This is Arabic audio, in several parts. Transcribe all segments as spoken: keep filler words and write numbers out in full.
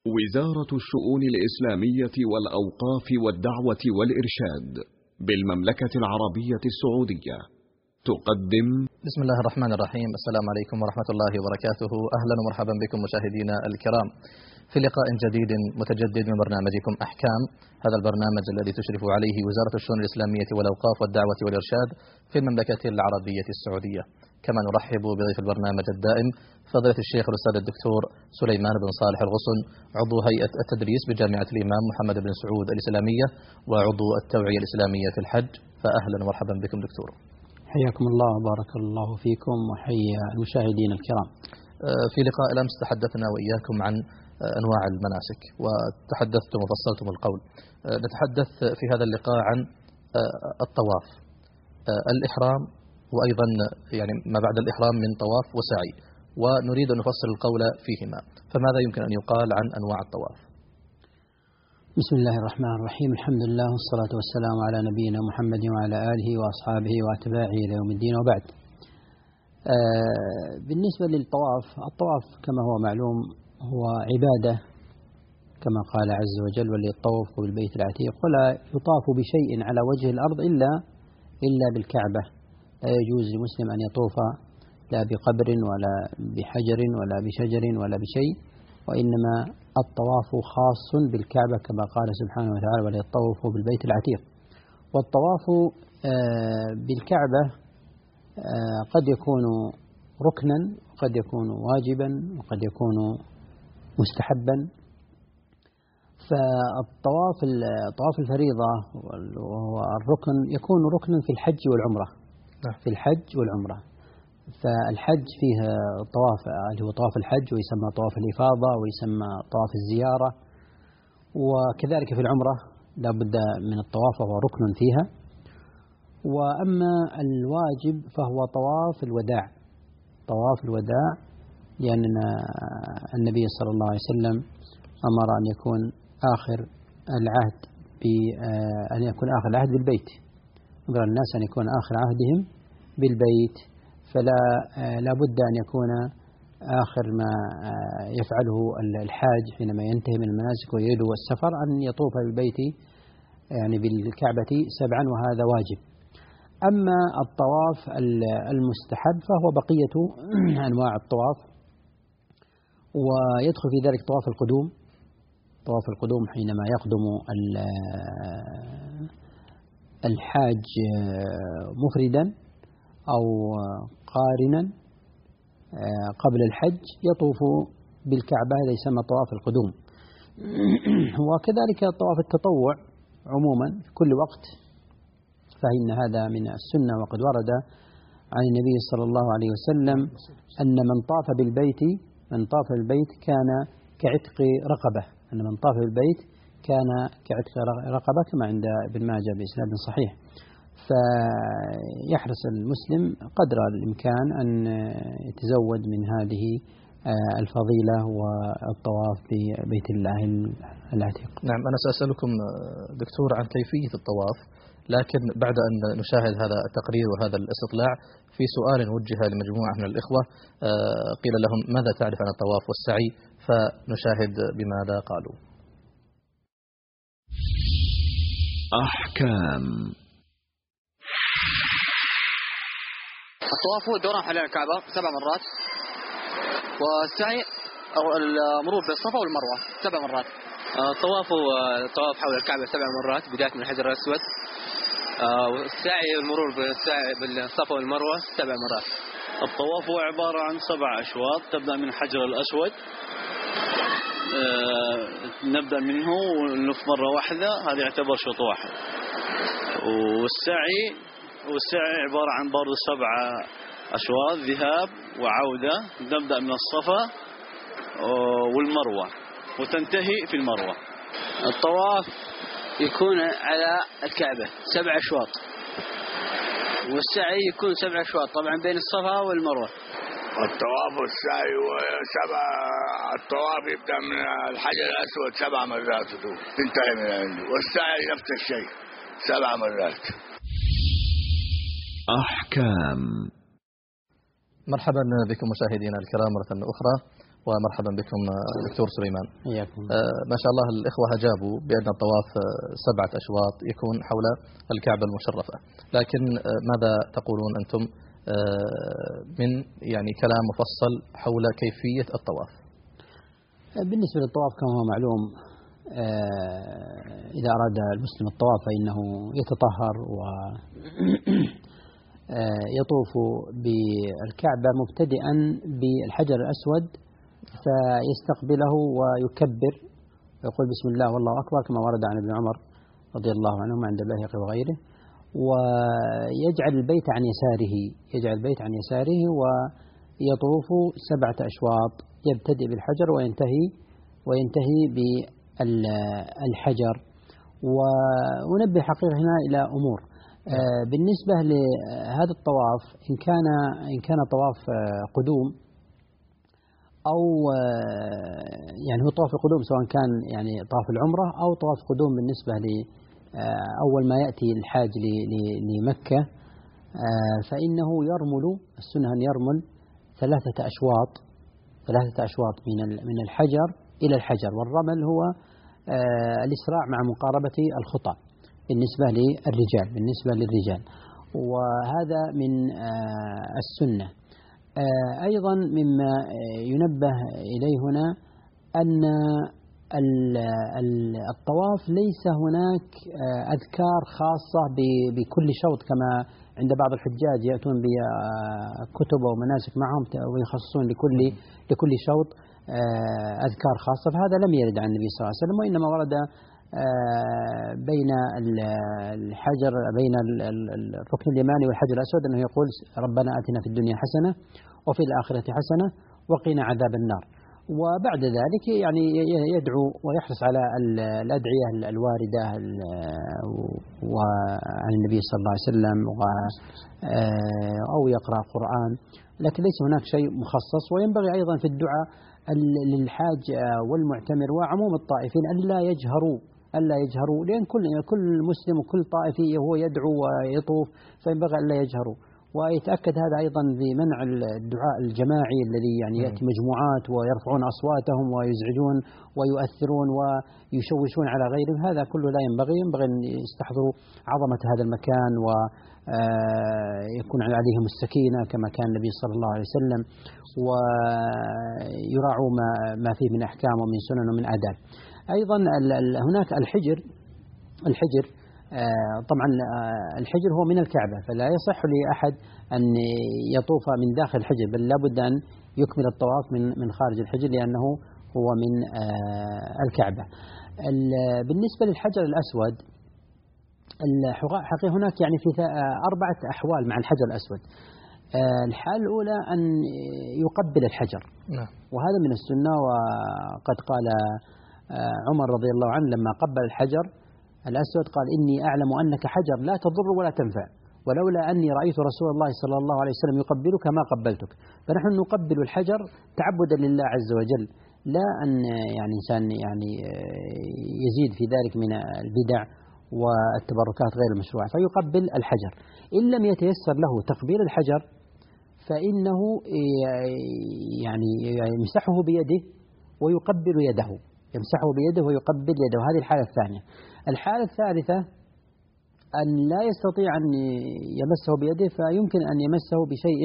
وزارة الشؤون الإسلامية والأوقاف والدعوة والإرشاد بالمملكة العربية السعودية تقدم. بسم الله الرحمن الرحيم. السلام عليكم ورحمة الله وبركاته. أهلا ومرحبا بكم مشاهدينا الكرام في لقاء جديد متجدد من برنامجكم أحكام، هذا البرنامج الذي تشرف عليه وزارة الشؤون الإسلامية والأوقاف والدعوة والإرشاد في المملكة العربية السعودية. كما نرحب بضيف البرنامج الدائم فضيلة الشيخ الأستاذ الدكتور سليمان بن صالح الغصن، عضو هيئة التدريس بجامعة الإمام محمد بن سعود الإسلامية وعضو التوعية الإسلامية في الحج. فأهلا ومرحبا بكم دكتور. حياكم الله وبارك الله فيكم وحيا المشاهدين الكرام. في لقاء الأمس تحدثنا وإياكم عن أنواع المناسك وتحدثتم وفصلتم القول. نتحدث في هذا اللقاء عن الطواف، الإحرام، وأيضا يعني ما بعد الإحرام من طواف وسعي، ونريد أن نفصل القول فيهما. فماذا يمكن أن يقال عن أنواع الطواف؟ بسم الله الرحمن الرحيم، الحمد لله والصلاة والسلام على نبينا محمد وعلى آله وأصحابه وأتباعه إلى يوم الدين، وبعد. آه بالنسبة للطواف، الطواف كما هو معلوم هو عبادة كما قال عز وجل: وليطوف بالبيت العتيق. ولا يطاف بشيء على وجه الأرض إلا إلا بالكعبة. لا يجوز لمسلم أن يطوف لا بقبر ولا بحجر ولا بشجر ولا بشيء، وإنما الطواف خاص بالكعبة كما قال سبحانه وتعالى: وليطوفوا بالبيت العتيق. والطواف بالكعبة قد يكون ركنا وقد يكون واجبا وقد يكون مستحبا. فالطواف طواف الفريضة وهو الركن يكون ركنا في الحج والعمرة، في الحج والعمرة. فالحج فيه طواف اللي هو طواف الحج، ويسمى طواف الإفاضة، ويسمى طواف الزيارة. وكذلك في العمرة لا بد من الطواف وهو ركن فيها. وأما الواجب فهو طواف الوداع، طواف الوداع، لأن النبي صلى الله عليه وسلم أمر أن يكون آخر العهد بأن يكون آخر العهد بالبيت، أمر الناس أن يكون آخر عهدهم بالبيت. فلا لا بد أن يكون آخر ما يفعله الحاج حينما ينتهي من المناسك ويريد السفر أن يطوف بالبيت يعني بالكعبة سبعا، وهذا واجب. أما الطواف المستحب فهو بقية أنواع الطواف، ويدخل في ذلك طواف القدوم. طواف القدوم حينما يقدم الحاج مفردا أو قارنا قبل الحج يطوف بالكعبة، هذا يسمى طواف القدوم. وكذلك طواف التطوع عموما في كل وقت، فإن هذا من السنة. وقد ورد عن النبي صلى الله عليه وسلم أن من طاف بالبيت من طاف بالبيت كان كعتق رقبة، أن من طاف بالبيت كان كعتق رقبة، كما عند ابن ماجه بإسناد صحيح. فيحرص المسلم قدر الإمكان أن يتزود من هذه الفضيلة والطواف ببيت الله العتيق. نعم، أنا سأسألكم دكتور عن كيفية الطواف، لكن بعد أن نشاهد هذا التقرير وهذا الاستطلاع في سؤال وجه لمجموعة من الإخوة قيل لهم: ماذا تعرف عن الطواف والسعي؟ فنشاهد بماذا قالوا. أحكام. الطواف هو الدوران حول الكعبة سبع مرات، والسعي أو المرور بالصفا والمروة سبع مرات. الطواف هو الطواف حول الكعبة سبع مرات بداية من الحجر الأسود، والسعي والمرور بالصفا والمروة سبع مرات. الطواف هو عبارة عن سبع أشواط، تبدأ من الحجر الأسود، نبدأ منه ونلف مرة واحدة، هذا يعتبر شوط واحد. والسعي والسعي عبارة عن برضو سبع أشواط، ذهاب وعودة، نبدأ من الصفا والمروة وتنتهي في المروة. الطواف يكون على الكعبة سبع أشواط، والسعي يكون سبع أشواط طبعا بين الصفا والمروة. الطواف والسعي سبع، الطواف يبدأ من الحجر الأسود سبع مرات تنتهي من عنده، والسعي نفس الشيء سبع مرات. أحكام. مرحبا بكم مشاهدينا الكرام مرة أخرى، ومرحبا بكم دكتور سليمان. حياكم. ما شاء الله الإخوة أجابوا بأن الطواف سبعة أشواط يكون حول الكعبة المشرفة، لكن ماذا تقولون أنتم من يعني كلام مفصل حول كيفية الطواف؟ بالنسبة للطواف كما هو معلوم، إذا أراد المسلم الطواف فإنه يتطهر ويطوف بالكعبة مبتدئا بالحجر الأسود، فيستقبله ويكبر ويقول بسم الله والله أكبر كما ورد عن ابن عمر رضي الله عنهما عند البيهقي وغيره، ويجعل البيت عن يساره يجعل البيت عن يساره ويطوف سبعة أشواط، يبتدئ بالحجر وينتهي وينتهي بالحجر. وننبه حقيقة هنا إلى أمور بالنسبة لهذا الطواف، إن كان إن كان طواف قدوم أو يعني هو طواف القدوم، سواء كان يعني طواف العمرة أو طواف قدوم بالنسبة لأول ما يأتي الحاج لمكة، فإنه يرمل، السنة أن يرمل ثلاثة أشواط ثلاثة أشواط من من الحجر إلى الحجر. والرمل هو الإسراع مع مقاربة الخطى بالنسبة للرجال بالنسبة للرجال وهذا من السنة. أيضا مما ينبه إليه هنا أن الطواف ليس هناك أذكار خاصة بكل شوط كما عند بعض الحجاج يأتون بكتب ومناسك معهم ويخصصون لكل لكل شوط أذكار خاصة، فهذا لم يرد عن النبي صلى الله عليه وسلم، وإنما ورد بين الحجر بين الركن اليماني والحجر الأسود أنه يقول ربنا آتنا في الدنيا حسنة وفي الآخرة حسنة وقنا عذاب النار. وبعد ذلك يعني يدعو ويحرص على الأدعية الواردة عن النبي صلى الله عليه وسلم أو يقرأ قرآن، لكن ليس هناك شيء مخصص. وينبغي أيضا في الدعاء للحاج والمعتمر وعموم الطائفين ألا يجهروا ألا يجهروا لأن كل كل مسلم وكل طائفي هو يدعو ويطوف، فينبغي ألا يجهروا. ويتأكد هذا أيضا بمنع الدعاء الجماعي الذي يعني يأتي مجموعات ويرفعون أصواتهم ويزعجون ويؤثرون ويشوشون على غيرهم، هذا كله لا ينبغي. ينبغي أن يستحضروا عظمة هذا المكان ويكون عليهم السكينة كما كان النبي صلى الله عليه وسلم، ويراعوا ما ما فيه من أحكام ومن سنن ومن آداب. أيضا هناك الحجر الحجر طبعا الحجر هو من الكعبة، فلا يصح لأحد أن يطوف من داخل الحجر، بل لابد أن يكمل الطواف من من خارج الحجر لأنه هو من الكعبة. بالنسبة للحجر الأسود الحقيقة هناك يعني في أربعة أحوال مع الحجر الأسود. الحالة الأولى أن يقبل الحجر، وهذا من السنة، وقد قال عمر رضي الله عنه لما قبل الحجر الأسود قال إني أعلم أنك حجر لا تضر ولا تنفع، ولولا أني رأيت رسول الله صلى الله عليه وسلم يقبلك ما قبلتك. فنحن نقبل الحجر تعبدا لله عز وجل، لا أن يعني إنسان يعني يزيد في ذلك من البدع والتبركات غير المشروعة، فيقبل الحجر. إن لم يتيسر له تقبيل الحجر فإنه يعني يمسحه بيده ويقبل يده يمسحه بيده ويقبل يده. هذه الحالة الثانية. الحالة الثالثة أن لا يستطيع أن يمسه بيده، فيمكن أن يمسه بشيء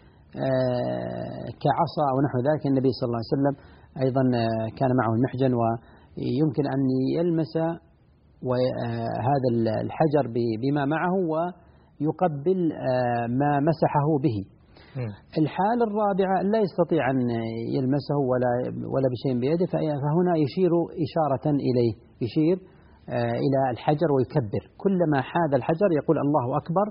كعصا أو نحو ذلك. النبي صلى الله عليه وسلم أيضا كان معه المحجن، ويمكن أن يلمس هذا الحجر بما معه ويقبل ما مسحه به. الحالة الرابعة لا يستطيع أن يلمسه ولا ولا بشيء بيده، فهنا يشير إشارة إليه، يشير إلى الحجر ويكبر. كلما حاذ الحجر يقول الله أكبر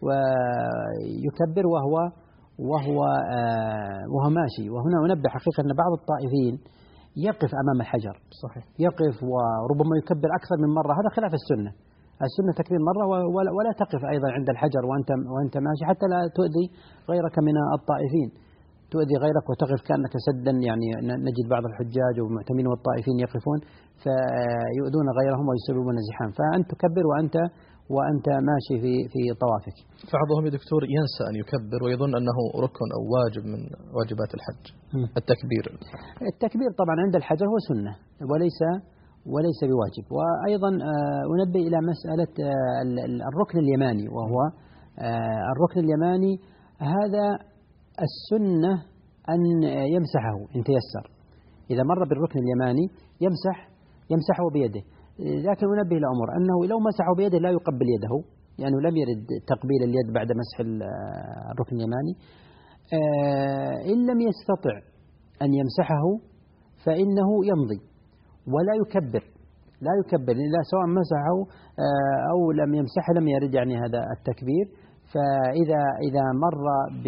ويكبر وهو وهو وهو ماشي. وهنا أنبه حقيقة أن بعض الطائفين يقف أمام الحجر، صحيح، يقف وربما يكبر أكثر من مرة، هذا خلاف السنة. السنة تكبير مرة، ولا تقف أيضا عند الحجر وأنت وأنت ماشي حتى لا تؤذي غيرك من الطائفين، تؤذي غيرك وتقف كأنك سدا. يعني نجد بعض الحجاج والمعتمرين والطائفين يقفون فيؤذون غيرهم ويسببون الزحام، فأنت تكبر وأنت وأنت ماشي في في طوافك. بعضهم يا دكتور ينسى أن يكبر ويظن أنه ركن أو واجب من واجبات الحج. التكبير التكبير طبعا عند الحجر هو سنة وليس وليس بواجب. وأيضا أنبه إلى مسألة الركن اليماني، وهو الركن اليماني هذا السنة أن يمسحه إن تيسر، إذا مر بالركن اليماني يمسح يمسحه بيده. لكن أنبه إلى أمور أنه لو مسحه بيده لا يقبل يده، لأنه يعني لم يرد تقبيل اليد بعد مسح الركن اليماني. إن لم يستطع أن يمسحه فإنه يمضي ولا يكبر، لا يكبر لا سواء مسحه أو لم يمسحه لم يرد يعني هذا التكبير. فإذا إذا مر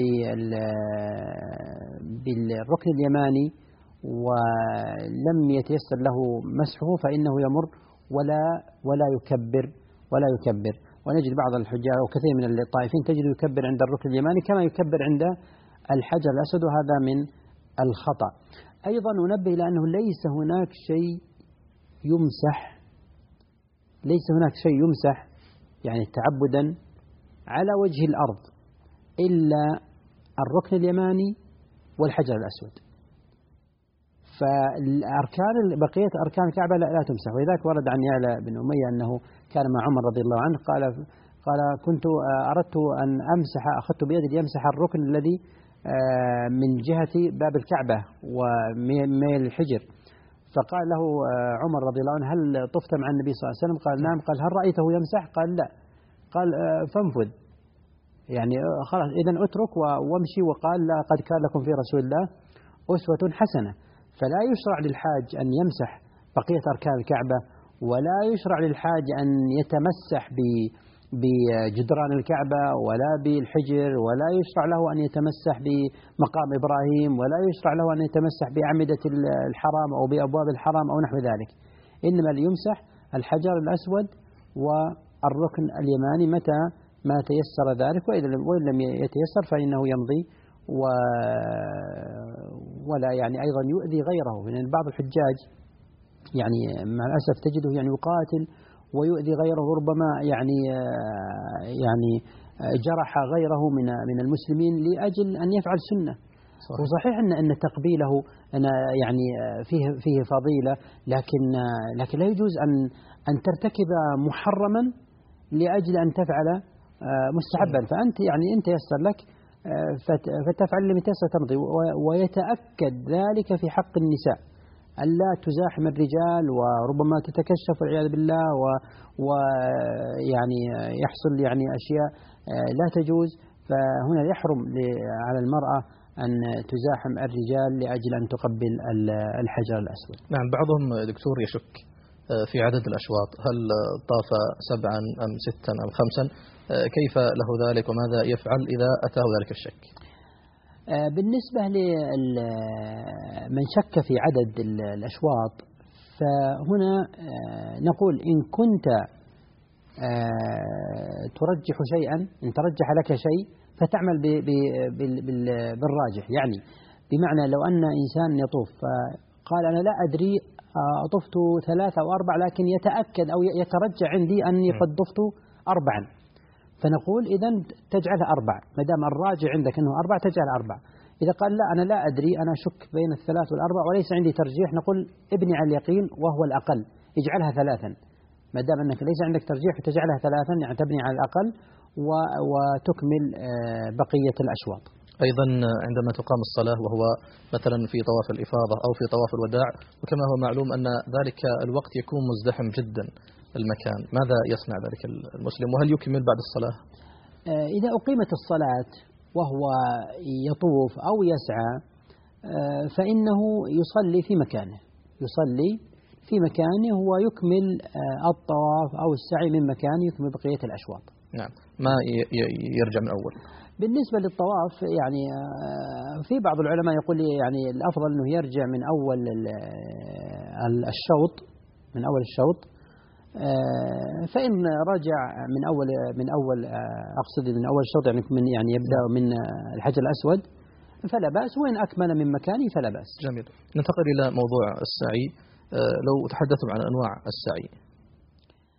بالركن اليماني ولم يتيسر له مسحه فإنه يمر ولا ولا يكبر ولا يكبر. ونجد بعض الحجاج وكثير من الطائفين تجد يكبر عند الركن اليماني كما يكبر عند الحجر الأسود، وهذا من الخطأ. أيضا ننبه إلى أنه ليس هناك شيء يمسح ليس هناك شيء يمسح يعني تعبدا على وجه الأرض إلا الركن اليماني والحجر الأسود. فالأركان بقية أركان الكعبة لا, لا تمسح. ولذلك ورد عن يعلى بن أمية أنه كان مع عمر رضي الله عنه قال قال كنت أردت أن أمسح أخذت بيدي ليمسح الركن الذي من جهة باب الكعبة وميل الحجر، فقال له عمر رضي الله عنه هل طفت مع النبي صلى الله عليه وسلم؟ قال نعم. قال هل رأيته يمسح؟ قال لا. قال فانفذ يعني خلاص إذن اترك وامشي. وقال لقد كان لكم في رسول الله أسوة حسنة. فلا يشرع للحاج أن يمسح بقية أركان الكعبة، ولا يشرع للحاج أن يتمسح بجدران الكعبة ولا بالحجر، ولا يشرع له أن يتمسح بمقام إبراهيم، ولا يشرع له أن يتمسح بأعمدة الحرام أو بأبواب الحرام أو نحو ذلك. إنما ليمسح الحجر الأسود والركن اليماني متى ما تيسر ذلك، وإن لم يتيسر فإنه يمضي و ولا يعني أيضا يؤذي غيره. لأن يعني بعض الحجاج يعني مع الأسف تجده يعني يقاتل ويؤذي غيره، ربما يعني يعني جرح غيره من من المسلمين لأجل أن يفعل سنة. وصحيح أن أن تقبيله أن يعني فيه فيه فضيلة، لكن لكن لا يجوز أن أن ترتكب محرما لأجل أن تفعل مستحبا. فأنت يعني أنت يسر لك فتفعل لم يتيسر تمضي. ويتأكد ذلك في حق النساء ألا تزاحم الرجال وربما تتكشف والعياذ بالله، ويعني يحصل يعني أشياء لا تجوز. فهنا يحرم على المرأة أن تزاحم الرجال لأجل أن تقبل الحجر الأسود. نعم. بعضهم دكتور يشك في عدد الأشواط، هل طاف سبعا أم ستا أم خمسا؟ كيف له ذلك وماذا يفعل إذا أتاه ذلك الشك؟ بالنسبة لمن شك في عدد الأشواط فهنا نقول إن كنت ترجح شيئا، إن ترجح لك شيء فتعمل بالراجح. يعني بمعنى لو أن إنسان يطوف فقال أنا لا أدري طفت ثلاثة أو أربع، لكن يتأكد أو يترجع عندي أني قد طفت أربعا، فنقول إذن تجعلها أربع. ما دام الراجع عندك أنه أربع تجعل أربع. إذا قال لا أنا لا أدري أنا أشك بين الثلاث والأربع وليس عندي ترجيح، نقول ابني على اليقين وهو الأقل، اجعلها ثلاثا. ما دام أنك ليس عندك ترجيح فتجعلها ثلاثا، يعني تبني على الأقل وتكمل بقية الأشواط. أيضا عندما تقام الصلاة وهو مثلا في طواف الإفاضة أو في طواف الوداع، وكما هو معلوم أن ذلك الوقت يكون مزدحم جدا المكان، ماذا يصنع ذلك المسلم وهل يكمل بعد الصلاة؟ إذا أقيمت الصلاة وهو يطوف أو يسعى فإنه يصلي في مكانه، يصلي في مكانه ويكمل الطواف أو السعي من مكانه، يكمل بقية الأشواط. نعم. ما يرجع من أول؟ بالنسبة للطواف يعني في بعض العلماء يقول يعني الأفضل أنه يرجع من أول الشوط من أول الشوط فإن رجع من أول من أول أقصد من أول الشوط يعني من يعني يبدأ من الحجر الأسود فلا بأس، وإن أكمل من مكانه فلا بأس. جميل. ننتقل إلى موضوع السعي. لو تحدثتم عن أنواع السعي.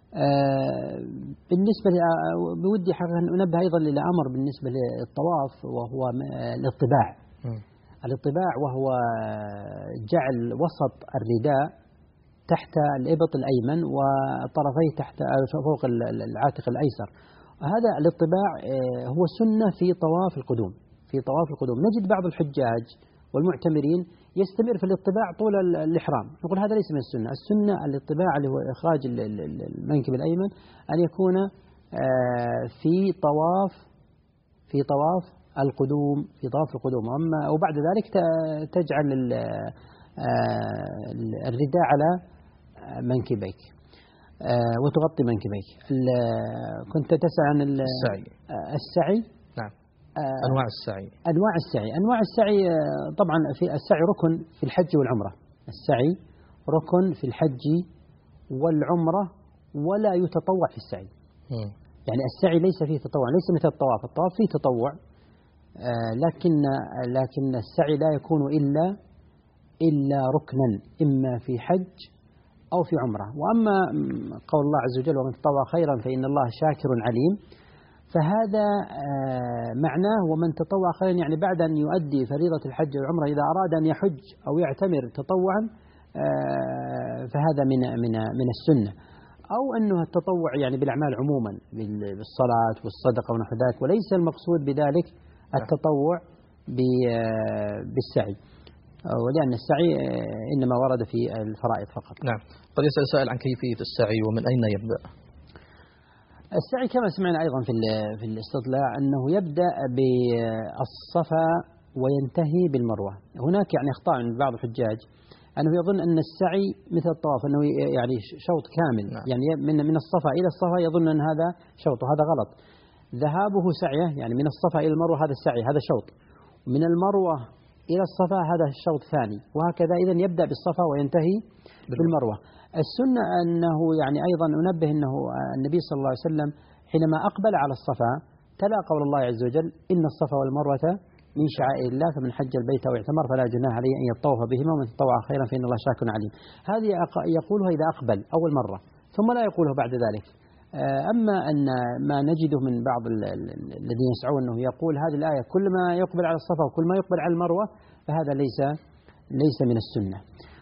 بالنسبة بودي حقيقة أن أنبه أيضا إلى أمر بالنسبة للطواف، وهو الاطباع. الاطباع وهو جعل وسط الرداء تحت الإبط الأيمن وطرفيه تحت فوق العاتق الأيسر. هذا الاطباع هو سنة في طواف القدوم. في طواف القدوم نجد بعض الحجاج والمعتمرين يستمر في الاطباع طول الإحرام، نقول هذا ليس من السنة. السنة الاطباع اللي هو إخراج المنكب الأيمن أن يكون في طواف في طواف القدوم في طواف القدوم أما وبعد ذلك تجعل الرداء على منكبيك وتغطي منكبيك. كنت تسأل عن السعي. السعي نعم. أنواع السعي. أنواع السعي أنواع السعي طبعا في السعي ركن في الحج والعمرة. السعي ركن في الحج والعمرة ولا يتطوع في السعي. م. يعني السعي ليس فيه تطوع، ليس مثل الطواف. الطواف فيه تطوع، لكن لكن السعي لا يكون إلا إلا ركنا إما في حج أو في عمرة. وأما قول الله عز وجل ومن تطوع خيرا فإن الله شاكر عليم، فهذا معناه ومن تطوع خيرا يعني بعد أن يؤدي فريضة الحج والعمرة إذا أراد أن يحج أو يعتمر تطوعا فهذا من من من السنة، أو أنه التطوع يعني بالأعمال عموما بالصلاة والصدقة ونحو ذلك، وليس المقصود بذلك التطوع بالسعي، ولأن السعي إنما ورد في الفرائض فقط. نعم. قد يسأل سائل عن كيفية السعي ومن أين يبدأ؟ السعي كما سمعنا أيضا في في الاستطلاع أنه يبدأ بالصفا وينتهي بالمروة. هناك يعني أخطاء من بعض الحجاج أنه يظن أن السعي مثل الطواف أنه يعني شوط كامل. نعم. يعني من من الصفا إلى الصفا يظن أن هذا شوط، وهذا غلط. ذهابه سعيه، يعني من الصفا إلى المروة هذا السعي، هذا شوط. من المروة إلى الصفا هذا الشوط ثاني، وهكذا. إذن يبدأ بالصفا وينتهي بالمروة. السنة أنه يعني أيضا أنبه أنه النبي صلى الله عليه وسلم حينما أقبل على الصفا تلا قول الله عز وجل إن الصفا والمروة من شعائر الله فمن حج البيت أو اعتمر فلا جناح عليه أن يطوف بهما ومن تطوع خيرا فإن الله شاكر عليم. هذه يقولها إذا أقبل أول مرة ثم لا يقوله بعد ذلك. أما أن ما نجده من بعض الذين يسعون أنه يقول هذه الآية كل ما يقبل على الصفا وكل ما يقبل على المروة، فهذا ليس ليس من السنة.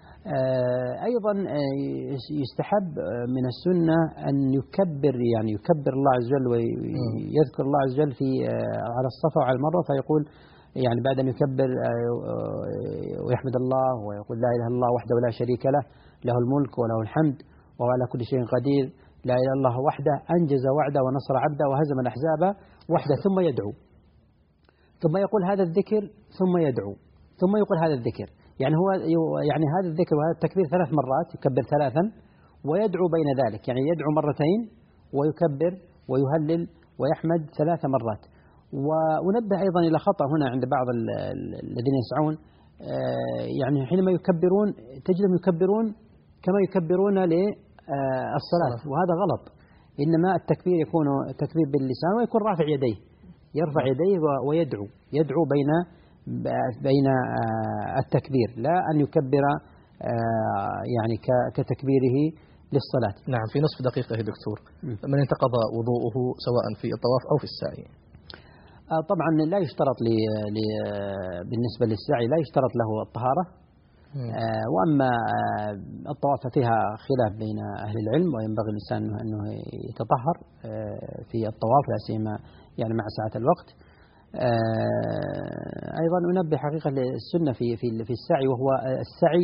أيضا يستحب من السنة أن يكبر، يعني يكبر الله عز وجل ويذكر الله عز وجل في على الصفا وعلى المروة، فيقول يعني بعد أن يكبر ويحمد الله ويقول لا إله إلا الله وحده ولا شريك له له الملك وله الحمد وهو على كل شيء قدير لا إله إلا الله وحده أنجز وعده ونصر عبده وهزم الأحزاب وحده، ثم يدعو، ثم يقول هذا الذكر ثم يدعو، ثم يقول هذا الذكر. يعني هو يعني هذا الذكر وهذا التكبير ثلاث مرات، يكبر ثلاثا ويدعو بين ذلك، يعني يدعو مرتين ويكبر ويهلل ويحمد ثلاث مرات. ونبه أيضا إلى خطأ هنا عند بعض الذين يسعون، يعني حينما يكبرون تجدهم يكبرون كما يكبرون للصلاة، وهذا غلط. إنما التكبير يكون تكبير باللسان ويكون رافع يديه، يرفع يديه ويدعو، يدعو بين بين التكبير، لا أن يكبر يعني كتكبيره للصلاة. نعم. في نصف دقيقة يا دكتور، من انتقض وضوءه سواء في الطواف أو في السعي؟ طبعا لا يشترط لي بالنسبة للسعي لا يشترط له الطهارة. وأما الطواف فيها خلاف بين أهل العلم، وينبغي الإنسان أنه يتطهر في الطواف لا سيما يعني مع ساعة الوقت. أيضا أنبه حقيقة للسنة في في في السعي، وهو السعي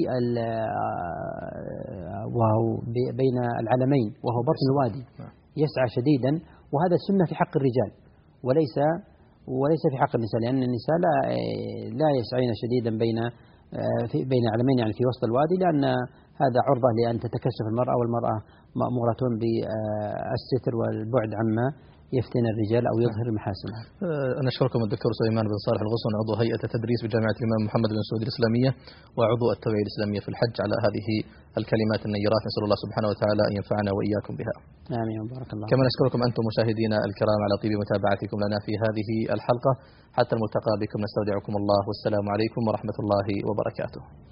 وهو بين العلمين وهو بطن الوادي، يسعى شديدا، وهذا السنة في حق الرجال وليس وليس في حق النساء، لأن النساء لا لا يسعين شديدا بين في بين علمين يعني في وسط الوادي، لأن هذا عرضة لأن تتكشف المرأة، والمرأة مأمورة بالستر والبعد عما يفتن الرجال أو يظهر محاسنها. أنا أشكركم الدكتور سليمان بن صالح الغصن، عضو هيئة التدريس بجامعة الإمام محمد بن سعود الإسلامية وعضو التوعية الإسلامية في الحج، على هذه الكلمات النيرات. نسأل الله سبحانه وتعالى أن ينفعنا وإياكم بها. آمين. بارك الله. كما نشكركم أنتم مشاهدينا الكرام على طيب متابعتكم لنا في هذه الحلقة. حتى الملتقى بكم نستودعكم الله، والسلام عليكم ورحمة الله وبركاته.